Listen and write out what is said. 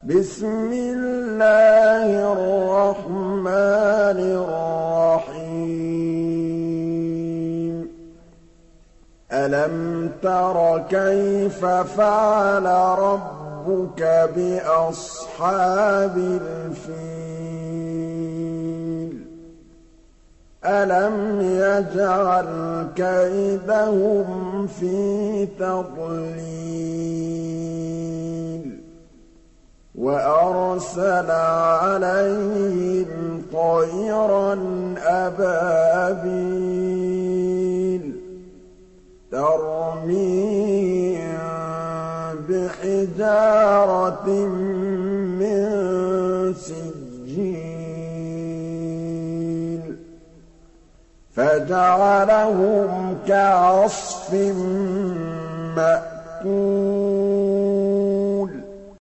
بسم الله الرحمن الرحيم ألم تر كيف فعل ربك بأصحاب الفيل ألم يجعل كيدهم في تضليل وأرسل عليهم طيرا أبابيل ترميهم بحجارة من سجيل فجعلهم كعصف مأكول